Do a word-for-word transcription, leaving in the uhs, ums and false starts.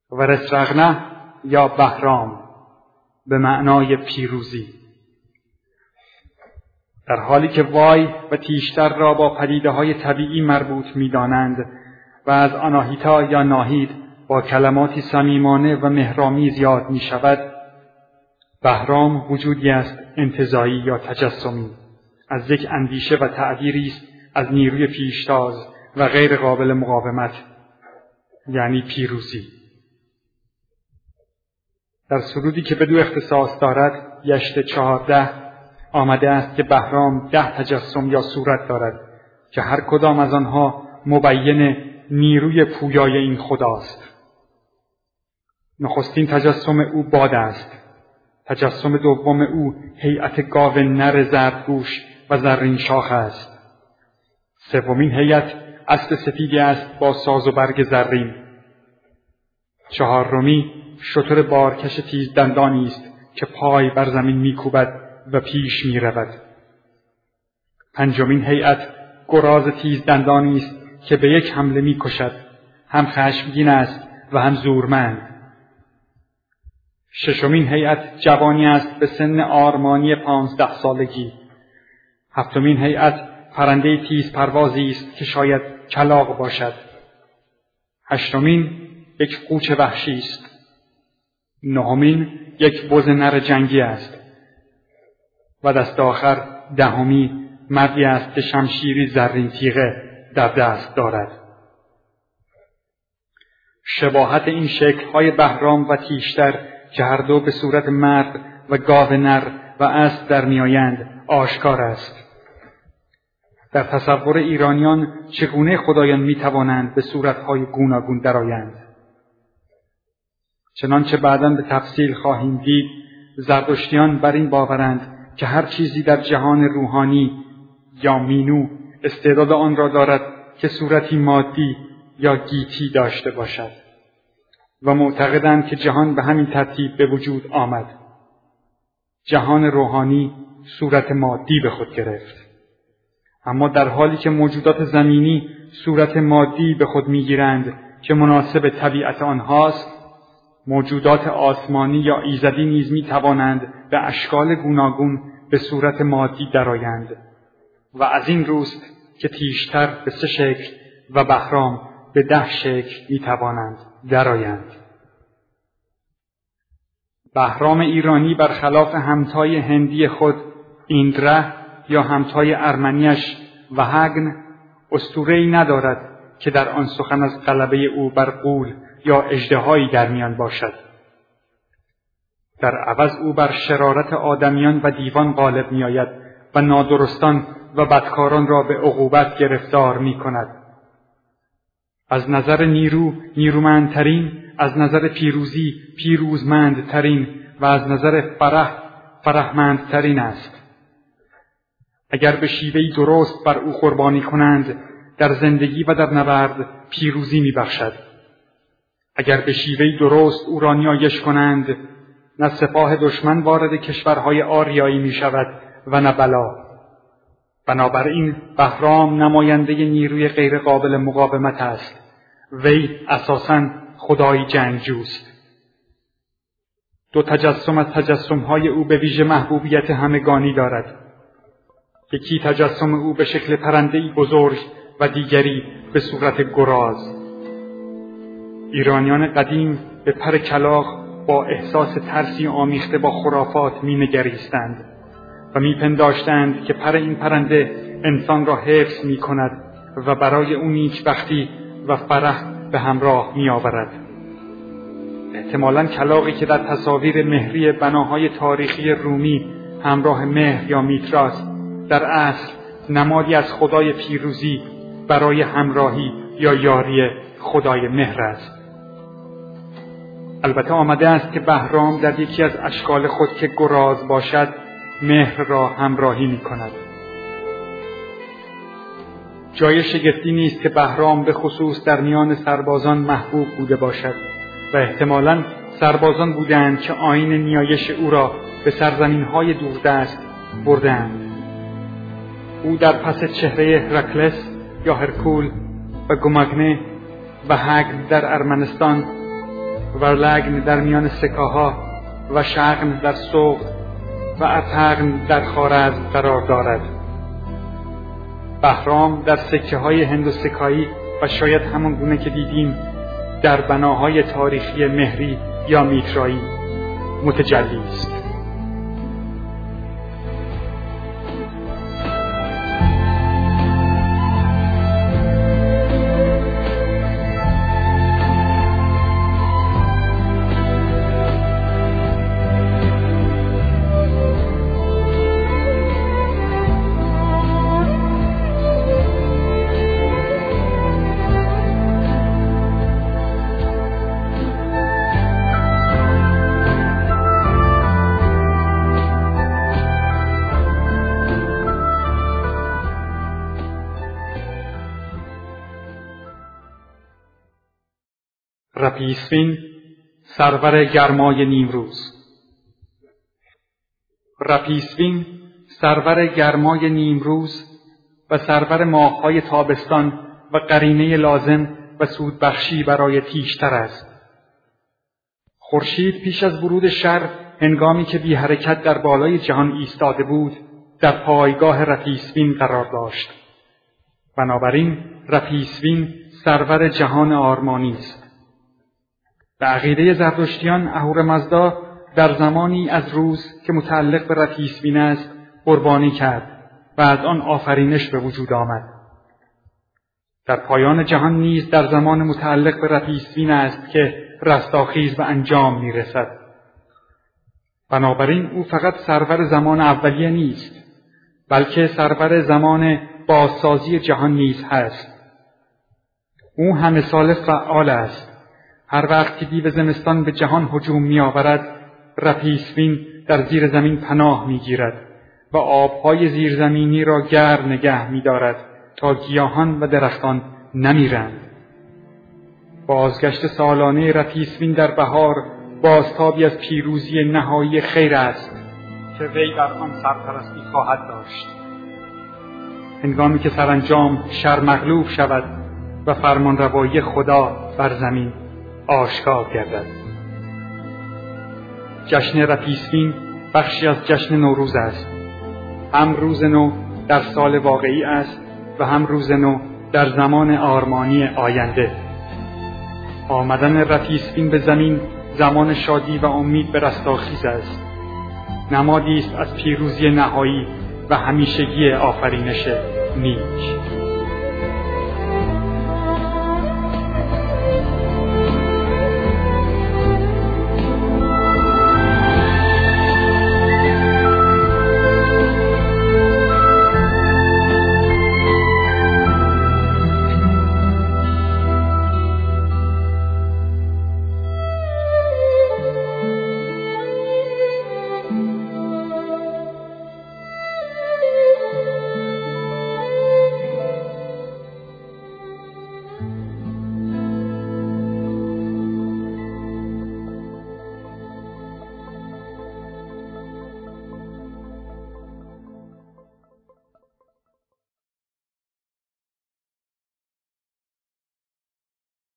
و رسرغنه یا بهرام به معنای پیروزی. در حالی که وای و تیشتر را با پدیده های طبیعی مربوط می دانند و از آناهیتا یا ناهید با کلماتی صمیمانه و مهرامیز یاد می شود، بهرام وجودی است انتزاعی یا تجسمی، از یک اندیشه و تعبیری است از نیروی پیشتاز و غیر قابل مقاومت، یعنی پیروزی. در سرودی که بدو اختصاص دارد، یشت چهارده، آمده است که بهرام ده تجسم یا صورت دارد که هر کدام از آنها مبین نیروی پویای این خداست. نخستین تجسم او باد است. تجسم دوم او هیئت گاو نر زردگوش و زرین شاخ است. سومین هیئت اسب سفیدی است با ساز و برگ زرین. چهارمی شتر بارکش تیز دندانی است که پای بر زمین میکوبد و پیش میرود. پنجمین هیئت گراز تیز دندانی است که به یک حمله میکشد، هم خشمگین است و هم زورمند. ششمین هیئت جوانی است به سن آرمانی پانزده سالگی. هفتمین هیئت پرنده تیز پروازی است که شاید کلاغ باشد. هشتمین یک قوچ وحشی است. نهمین یک بز نر جنگی است. و دست آخر دهمی مردی است که شمشیری زرین تیغه در دست دارد. شباهت این شکل‌های بهرام و تیشتر که هر دو به صورت مرد و گاو نر و اسب در میآیند آشکار است. در تصور ایرانیان چگونه خدایان میتوانند به صورت‌های گوناگون درآیند؟ چنانچه بعداً به تفصیل خواهیم دید، زرتشتیان بر این باورند که هر چیزی در جهان روحانی یا مینو استعداد آن را دارد که صورتی مادی یا گیتی داشته باشد و معتقدند که جهان به همین ترتیب به وجود آمد. جهان روحانی صورت مادی به خود گرفت. اما در حالی که موجودات زمینی صورت مادی به خود میگیرند که مناسب طبیعت آنهاست، موجودات آسمانی یا ایزدی نیز می توانند به اشکال گوناگون به صورت مادی درآیند و از این روست که تیشتر به سه شکل و بهرام به ده شکل می توانند درآیند. بهرام ایرانی برخلاف همتای هندی خود ایندره یا همتای ارمنیش و هگن اسطوره‌ای ندارد که در آن سخن از غلبه او بر غول یا اژدهایی در میان باشد. در عوض او بر شرارت آدمیان و دیوان غالب می آید و نادرستان و بدکاران را به عقوبت گرفتار می کند. از نظر نیرو نیرومندترین، از نظر پیروزی پیروزمندترین و از نظر فرح فرحمندترین است. اگر به شیوهی درست بر او قربانی کنند، در زندگی و در نبرد پیروزی می بخشد. اگر به شیوهی درست او را نیایش کنند، نه سپاه دشمن وارد کشورهای آریایی می شود و نه بلا. بنابراین بهرام نماینده نیروی غیر قابل مقاومت است. وی اساساً خدای جنگجوست. دو تجسم از تجسم‌های او به ویژه محبوبیت همگانی دارد. یکی تجسم او به شکل پرنده‌ای بزرگ و دیگری به صورت گراز. ایرانیان قدیم به پر کلاغ با احساس ترسی آمیخته با خرافات می‌نگریستند و می‌پنداشتند که پر این پرنده انسان را حفظ می‌کند و برای او نیکبختی و فرح به همراه می‌آورد. احتمالاً کلاغی که در تصاویر مهری بناهای تاریخی رومی همراه مهر یا میتراست، در اصل نمادی از خدای پیروزی برای همراهی یا یاری خدای مهر است. البته آمده است که بهرام در یکی از اشکال خود که گراز باشد، مهر را همراهی می کند. جای شگفتی نیست که بهرام به خصوص در میان سربازان محبوب بوده باشد و احتمالاً سربازان بودند که آیین نیایش او را به سرزمین‌های دوردست بردند. او در پس چهره هرکلس یا هرکول و گوماگنه و هگن در ارمنستان و لگن در میان سکاها و شغن در سوق و اتغن در خوارزم قرار دارد. بهرام در سکه های هندوسکایی و شاید همان گونه که دیدیم در بناهای تاریخی مهری یا میترایی متجلی است. رپیسوین سرور گرمای نیمروز. رپیسوین سرور گرمای نیمروز و سرور ماه‌های تابستان و قرینه لازم و سودبخشی برای تیشتر است. خورشید پیش از ورود شرق هنگامی که بی حرکت در بالای جهان ایستاده بود در پایگاه رپیسوین قرار داشت. بنابراین رپیسوین سرور جهان آرمانی است. به عقیده زرتشتیان اهورامزدا در زمانی از روز که متعلق به رپیسوین است قربانی کرد و از آن آفرینش به وجود آمد. در پایان جهان نیز در زمان متعلق به رپیسوین است که رستاخیز به انجام میرسد. بنابراین او فقط سرور زمان اولیه نیست، بلکه سرور زمان بازسازی جهان نیز هست. او همه ساله فعال است. هر وقت که دیو زمستان به جهان هجوم می آورد، رپیسوین در زیر زمین پناه می گیرد و آبهای زیرزمینی را گرم نگه می دارد تا گیاهان و درختان نمیرند. بازگشت سالانه رپیسوین در بهار بازتابی از پیروزی نهایی خیر است که وی بر آن سرپرستی خواهد داشت. هنگامی که سرانجام شر مغلوب شود و فرمانروایی خدا بر زمین آشکار گردد. جشن رپیسوین بخشی از جشن نوروز است. هم روز نو در سال واقعی است و هم روز نو در زمان آرمانی آینده. آمدن رپیسوین به زمین زمان شادی و امید به رستاخیز است. نمادی است از پیروزی نهایی و همیشگی آفرینش نیک.